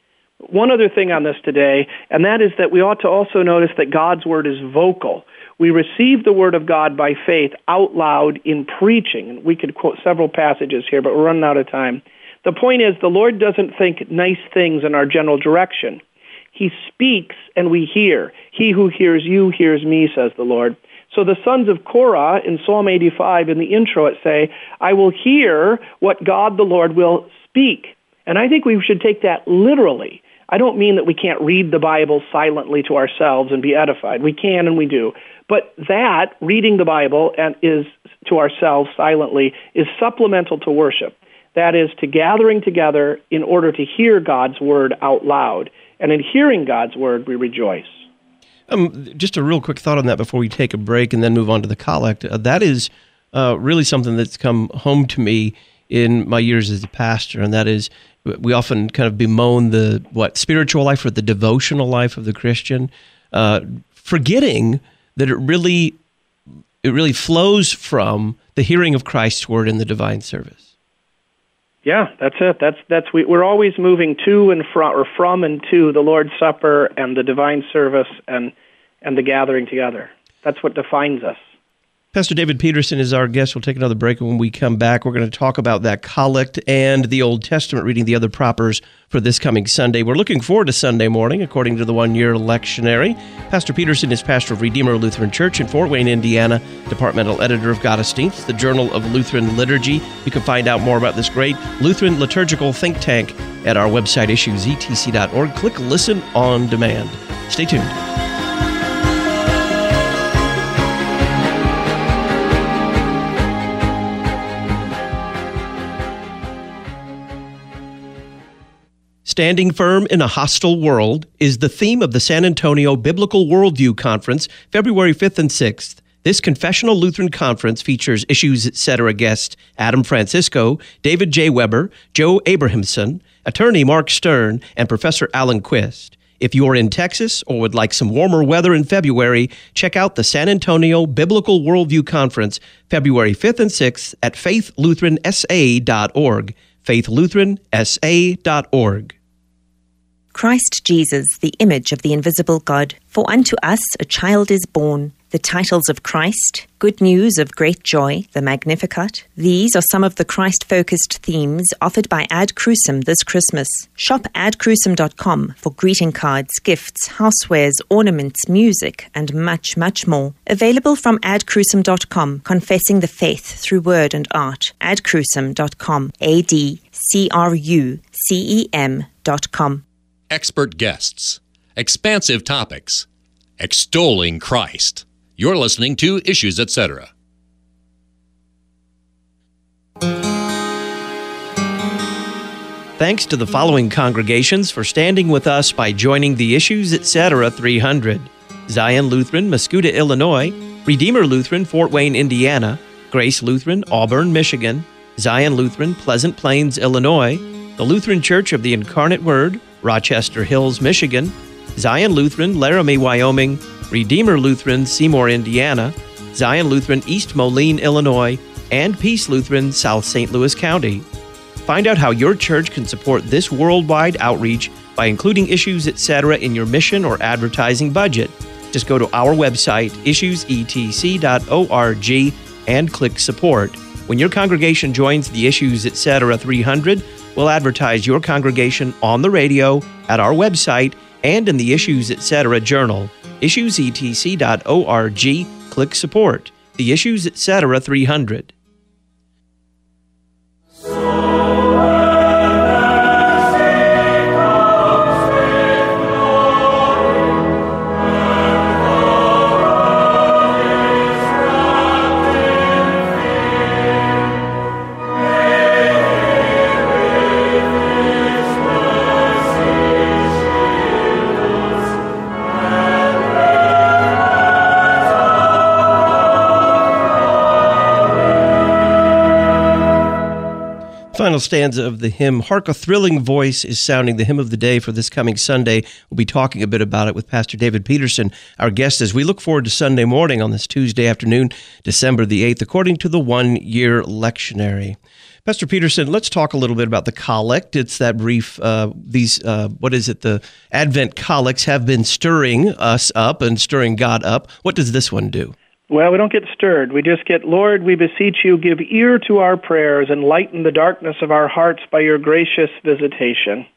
One other thing on this today, and that is that we ought to also notice that God's word is vocal. We receive the word of God by faith out loud in preaching. And we could quote several passages here, but we're running out of time. The point is, the Lord doesn't think nice things in our general direction. He speaks and we hear. He who hears you hears me, says the Lord. So the sons of Korah in Psalm 85 in the intro it say, I will hear what God the Lord will speak. And I think we should take that literally. I don't mean that we can't read the Bible silently to ourselves and be edified. We can and we do. But that, reading the Bible and is to ourselves silently, is supplemental to worship. That is, to gathering together in order to hear God's word out loud. And in hearing God's word, we rejoice. Just a real quick thought on that before we take a break and then move on to the collect. That is really something that's come home to me in my years as a pastor, and that is we often kind of bemoan the spiritual life or the devotional life of the Christian, forgetting that it really flows from the hearing of Christ's word in the divine service. Yeah, that's it. We're always moving to and from and to the Lord's Supper and the divine service and the gathering together. That's what defines us. Pastor David Peterson is our guest. We'll take another break, and when we come back, we're going to talk about that collect and the Old Testament, reading the other propers for this coming Sunday. We're looking forward to Sunday morning, according to the one-year lectionary. Pastor Peterson is pastor of Redeemer Lutheran Church in Fort Wayne, Indiana, departmental editor of Gottesdienst, the Journal of Lutheran Liturgy. You can find out more about this great Lutheran liturgical think tank at our website, issuesetc.org. Click Listen on Demand. Stay tuned. Standing Firm in a Hostile World is the theme of the San Antonio Biblical Worldview Conference, February 5th and 6th. This Confessional Lutheran Conference features Issues Etc. guests Adam Francisco, David J. Weber, Joe Abrahamson, attorney Mark Stern, and Professor Alan Quist. If you are in Texas or would like some warmer weather in February, check out the San Antonio Biblical Worldview Conference, February 5th and 6th at faithlutheransa.org, faithlutheransa.org. Christ Jesus, the image of the invisible God. For unto us a child is born. The titles of Christ, Good News of Great Joy, the Magnificat. These are some of the Christ-focused themes offered by Ad Crucem this Christmas. Shop adcrucem.com for greeting cards, gifts, housewares, ornaments, music, and much, much more. Available from adcrucem.com, confessing the faith through word and art. adcrucem.com, adcrucem.com. Expert guests, expansive topics, extolling Christ. You're listening to Issues Etc. Thanks to the following congregations for standing with us by joining the Issues Etc. 300. Zion Lutheran, Mascoutah, Illinois; Redeemer Lutheran, Fort Wayne, Indiana; Grace Lutheran, Auburn, Michigan; Zion Lutheran, Pleasant Plains, Illinois; the Lutheran Church of the Incarnate Word, Rochester Hills, Michigan; Zion Lutheran, Laramie, Wyoming; Redeemer Lutheran, Seymour, Indiana; Zion Lutheran, East Moline, Illinois; and Peace Lutheran, South St. Louis County. Find out how your church can support this worldwide outreach by including Issues Etc. in your mission or advertising budget. Just go to our website, issuesetc.org, and click Support. When your congregation joins the Issues Etc. 300, we'll advertise your congregation on the radio, at our website, and in the Issues Etc. journal. issuesetc.org, click Support. The Issues Etc. 300. Final stanza of the hymn, Hark a Thrilling Voice, is sounding the hymn of the day for this coming Sunday. We'll be talking a bit about it with Pastor David Peterson, our guest, as we look forward to Sunday morning on this Tuesday afternoon, December the 8th, according to the one-year lectionary. Pastor Peterson, let's talk a little bit about the collect. It's that brief, the Advent collects have been stirring us up and stirring God up. What does this one do? Well, we don't get stirred. We just get, Lord, we beseech you, give ear to our prayers and lighten the darkness of our hearts by your gracious visitation.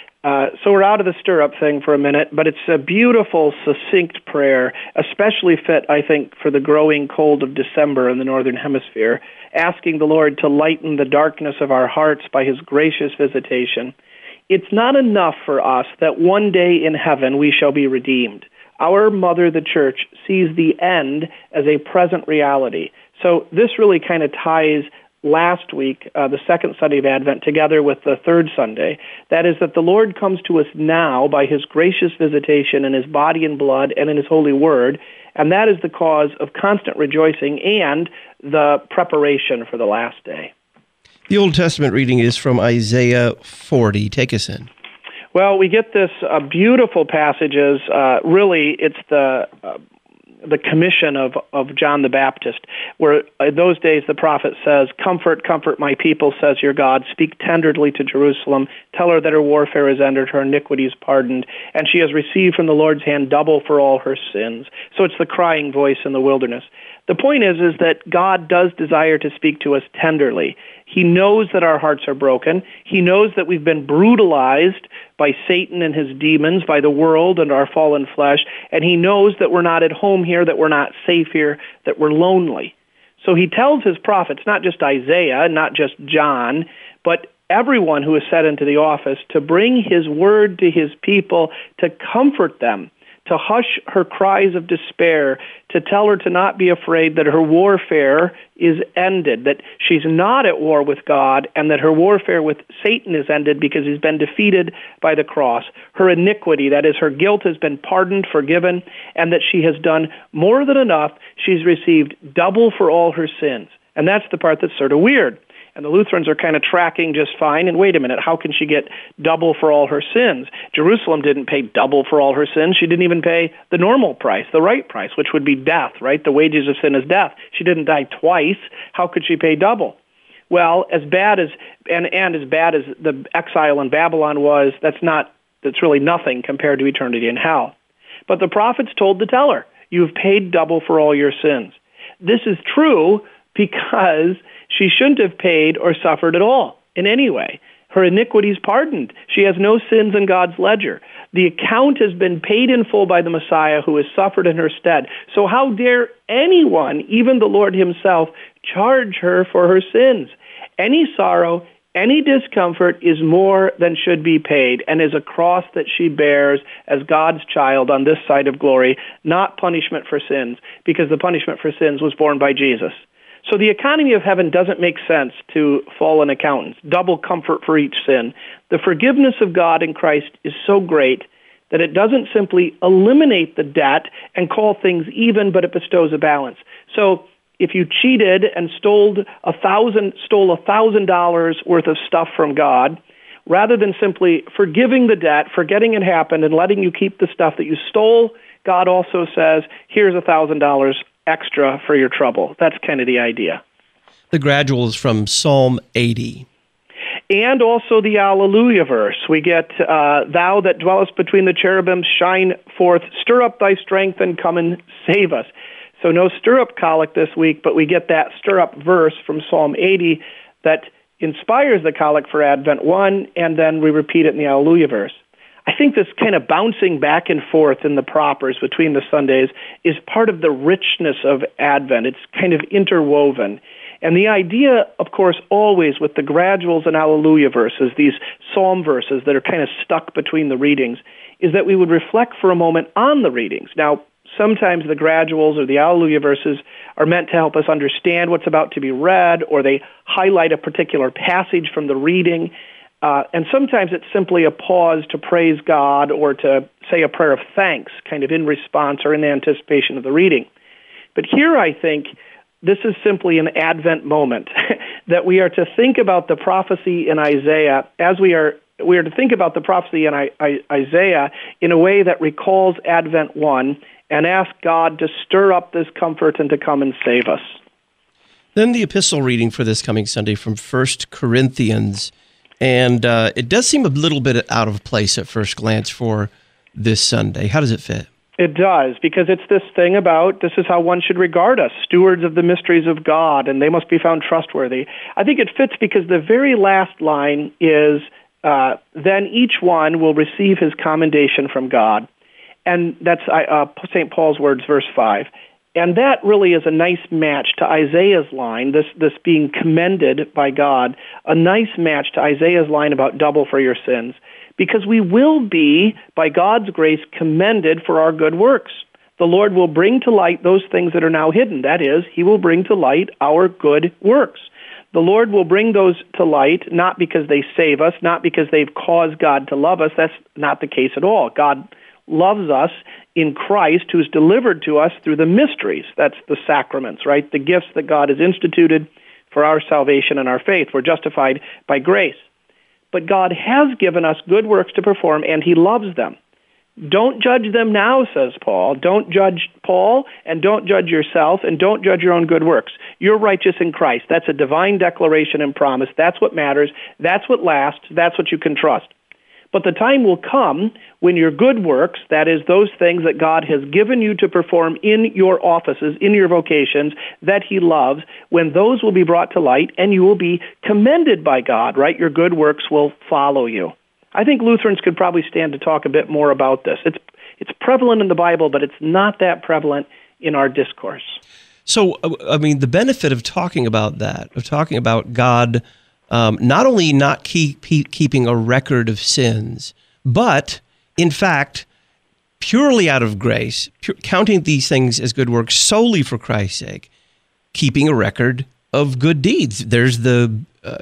So we're out of the stir-up thing for a minute, but it's a beautiful, succinct prayer, especially fit, I think, for the growing cold of December in the Northern Hemisphere, asking the Lord to lighten the darkness of our hearts by his gracious visitation. It's not enough for us that one day in heaven we shall be redeemed. Our mother, the church, sees the end as a present reality. So this really kind of ties last week, the second Sunday of Advent, together with the third Sunday. That is that the Lord comes to us now by his gracious visitation in his body and blood and in his holy word, and that is the cause of constant rejoicing and the preparation for the last day. The Old Testament reading is from Isaiah 40. Take us in. Well, we get this beautiful passages. Really, it's the commission of John the Baptist, where in those days the prophet says, "Comfort, comfort my people, says your God. Speak tenderly to Jerusalem. Tell her that her warfare is ended, her iniquity is pardoned, and she has received from the Lord's hand double for all her sins." So it's the crying voice in the wilderness. The point is that God does desire to speak to us tenderly. He knows that our hearts are broken. He knows that we've been brutalized by Satan and his demons, by the world and our fallen flesh, and he knows that we're not at home here, that we're not safe here, that we're lonely. So he tells his prophets, not just Isaiah, not just John, but everyone who is set into the office, to bring his word to his people, to comfort them, to hush her cries of despair, to tell her to not be afraid, that her warfare is ended, that she's not at war with God, and that her warfare with Satan is ended because he's been defeated by the cross. Her iniquity, that is, her guilt, has been pardoned, forgiven, and that she has done more than enough. She's received double for all her sins. And that's the part that's sort of weird. And the Lutherans are kind of tracking just fine. And wait a minute, how can she get double for all her sins? Jerusalem didn't pay double for all her sins. She didn't even pay the normal price, the right price, which would be death, right? The wages of sin is death. She didn't die twice. How could she pay double? Well, as bad as as bad as the exile in Babylon was, that's really nothing compared to eternity in hell. But the prophets told to tell her, you've paid double for all your sins. This is true because she shouldn't have paid or suffered at all in any way. Her iniquity is pardoned. She has no sins in God's ledger. The account has been paid in full by the Messiah who has suffered in her stead. So how dare anyone, even the Lord himself, charge her for her sins? Any sorrow, any discomfort is more than should be paid and is a cross that she bears as God's child on this side of glory, not punishment for sins, because the punishment for sins was borne by Jesus. So the economy of heaven doesn't make sense to fallen accountants. Double comfort for each sin. The forgiveness of God in Christ is so great that it doesn't simply eliminate the debt and call things even, but it bestows a balance. So if you cheated and stole $1,000 worth of stuff from God, rather than simply forgiving the debt, forgetting it happened, and letting you keep the stuff that you stole, God also says, here's $1,000 extra for your trouble. That's kind of the idea. The gradual is from Psalm 80. And also the Alleluia verse. We get, thou that dwellest between the cherubims, shine forth, stir up thy strength, and come and save us. So no stir-up collect this week, but we get that stir-up verse from Psalm 80 that inspires the collect for Advent 1, and then we repeat it in the Alleluia verse. I think this kind of bouncing back and forth in the propers between the Sundays is part of the richness of Advent. It's kind of interwoven. And the idea, of course, always with the graduals and Alleluia verses, these psalm verses that are kind of stuck between the readings, is that we would reflect for a moment on the readings. Now, sometimes the graduals or the Alleluia verses are meant to help us understand what's about to be read, or they highlight a particular passage from the reading. And sometimes it's simply a pause to praise God or to say a prayer of thanks, kind of in response or in anticipation of the reading. But here I think this is simply an Advent moment, that we are to think about the prophecy in Isaiah as we are to think about the prophecy in Isaiah in a way that recalls Advent 1 and ask God to stir up this comfort and to come and save us. Then the epistle reading for this coming Sunday from 1 Corinthians. And it does seem a little bit out of place at first glance for this Sunday. How does it fit? It does, because it's this thing about this is how one should regard us, stewards of the mysteries of God, and they must be found trustworthy. I think it fits because the very last line is, then each one will receive his commendation from God. And that's St. Paul's words, verse 5. And that really is a nice match to Isaiah's line, this being commended by God, a nice match to Isaiah's line about double for your sins, because we will be, by God's grace, commended for our good works. The Lord will bring to light those things that are now hidden. That is, he will bring to light our good works. The Lord will bring those to light not because they save us, not because they've caused God to love us. That's not the case at all. God loves us in Christ, who's delivered to us through the mysteries. That's the sacraments, right? The gifts that God has instituted for our salvation and our faith. We're justified by grace. But God has given us good works to perform, and he loves them. Don't judge them now, says Paul. Don't judge Paul, and don't judge yourself, and don't judge your own good works. You're righteous in Christ. That's a divine declaration and promise. That's what matters. That's what lasts. That's what you can trust. But the time will come when your good works, that is, those things that God has given you to perform in your offices, in your vocations, that he loves, when those will be brought to light and you will be commended by God, right? Your good works will follow you. I think Lutherans could probably stand to talk a bit more about this. It's prevalent in the Bible, but it's not that prevalent in our discourse. So, I mean, the benefit of talking about that, of talking about God not only not keeping a record of sins, but, in fact, purely out of grace, counting these things as good works solely for Christ's sake, keeping a record of good deeds. There's the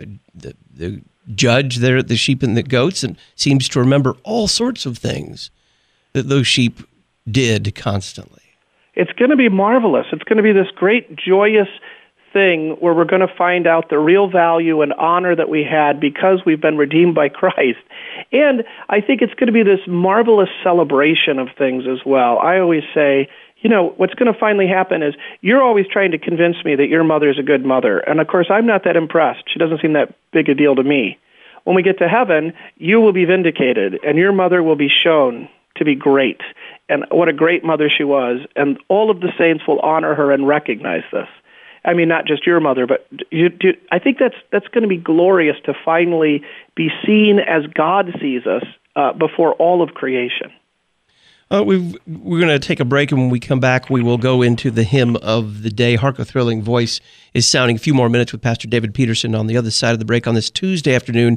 judge there at the sheep and the goats, and seems to remember all sorts of things that those sheep did constantly. It's going to be marvelous. It's going to be this great, joyous thing where we're going to find out the real value and honor that we had because we've been redeemed by Christ. And I think it's going to be this marvelous celebration of things as well. I always say, you know, what's going to finally happen is you're always trying to convince me that your mother's a good mother. And of course, I'm not that impressed. She doesn't seem that big a deal to me. When we get to heaven, you will be vindicated and your mother will be shown to be great. And what a great mother she was. And all of the saints will honor her and recognize this. I mean, not just your mother, but I think that's going to be glorious to finally be seen as God sees us before all of creation. We're going to take a break, and when we come back, we will go into the hymn of the day. Hark a Thrilling Voice is sounding. A few more minutes with Pastor David Peterson on the other side of the break on this Tuesday afternoon.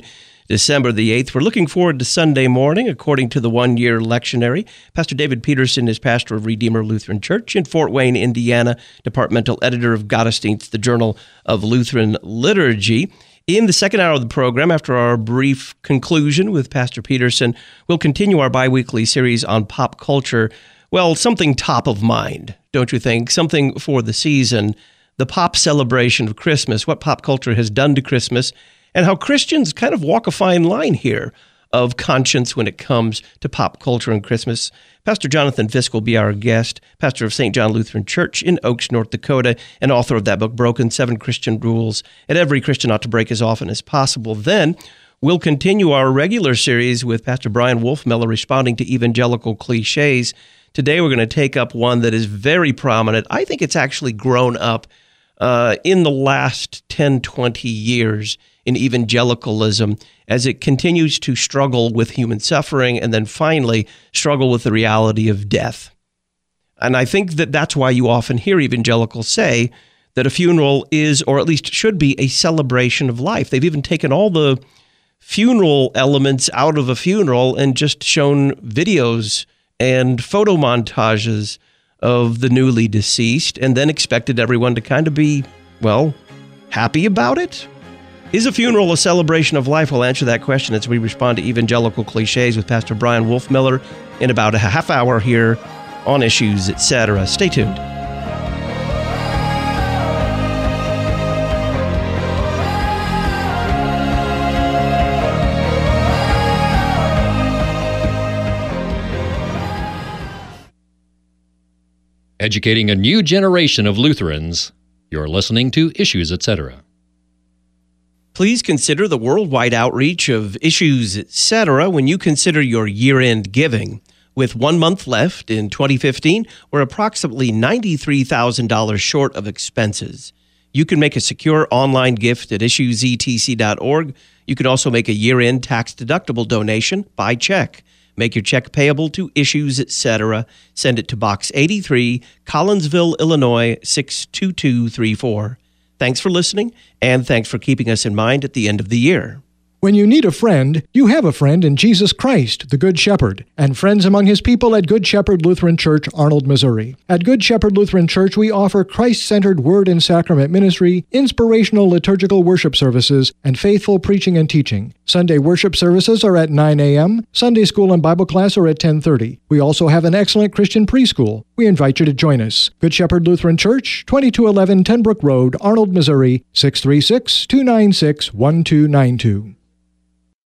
December the 8th. We're looking forward to Sunday morning, according to the one-year lectionary. Pastor David Peterson is pastor of Redeemer Lutheran Church in Fort Wayne, Indiana, departmental editor of Gottesdienst, the Journal of Lutheran Liturgy. In the second hour of the program, after our brief conclusion with Pastor Peterson, we'll continue our biweekly series on pop culture. Well, something top of mind, don't you think? Something for the season, the pop celebration of Christmas, what pop culture has done to Christmas, and how Christians kind of walk a fine line here of conscience when it comes to pop culture and Christmas. Pastor Jonathan Fisk will be our guest, pastor of St. John Lutheran Church in Oaks, North Dakota, and author of that book, Broken, 7 Christian Rules, and every Christian ought to break as often as possible. Then we'll continue our regular series with Pastor Brian Wolfmiller responding to evangelical cliches. Today we're going to take up one that is very prominent. I think it's actually grown up in the last 10, 20 years in evangelicalism as it continues to struggle with human suffering and then finally struggle with the reality of death. And I think that that's why you often hear evangelicals say that a funeral is, or at least should be, a celebration of life. They've even taken all the funeral elements out of a funeral and just shown videos and photo montages of the newly deceased and then expected everyone to kind of be, well, happy about it. Is a funeral a celebration of life? We'll answer that question as we respond to evangelical cliches with Pastor Brian Wolfmiller in about a half hour here on Issues, Etc. Stay tuned. Educating a new generation of Lutherans. You're listening to Issues, Etc. Please consider the worldwide outreach of Issues, Etc. when you consider your year-end giving. With 1 month left in 2015, we're approximately $93,000 short of expenses. You can make a secure online gift at issuesetc.org. You can also make a year-end tax-deductible donation by check. Make your check payable to Issues, Etc. Send it to Box 83, Collinsville, Illinois, 62234. Thanks for listening, and thanks for keeping us in mind at the end of the year. When you need a friend, you have a friend in Jesus Christ, the Good Shepherd, and friends among his people at Good Shepherd Lutheran Church, Arnold, Missouri. At Good Shepherd Lutheran Church, we offer Christ-centered word and sacrament ministry, inspirational liturgical worship services, and faithful preaching and teaching. Sunday worship services are at 9 a.m., Sunday school and Bible class are at 10:30. We also have an excellent Christian preschool. We invite you to join us. Good Shepherd Lutheran Church, 2211 Tenbrook Road, Arnold, Missouri, 636-296-1292.